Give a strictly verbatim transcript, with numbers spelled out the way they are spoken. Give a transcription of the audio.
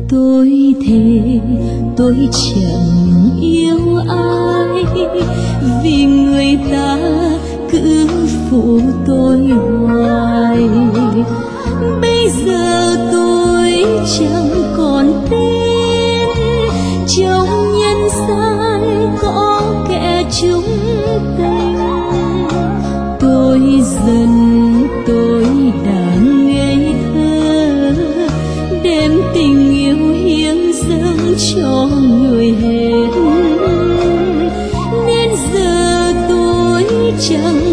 Tôi thề tôi chẳng yêu ai, vì người ta cứ phụ tôi hoài. Bây giờ tôi chẳng còn tên, trong nhân gian có kẻ chung tình. Tôi dần tôi đã ngây thơ, đem tình yêu hiến dâng cho người hết, nên giờ tôi chẳng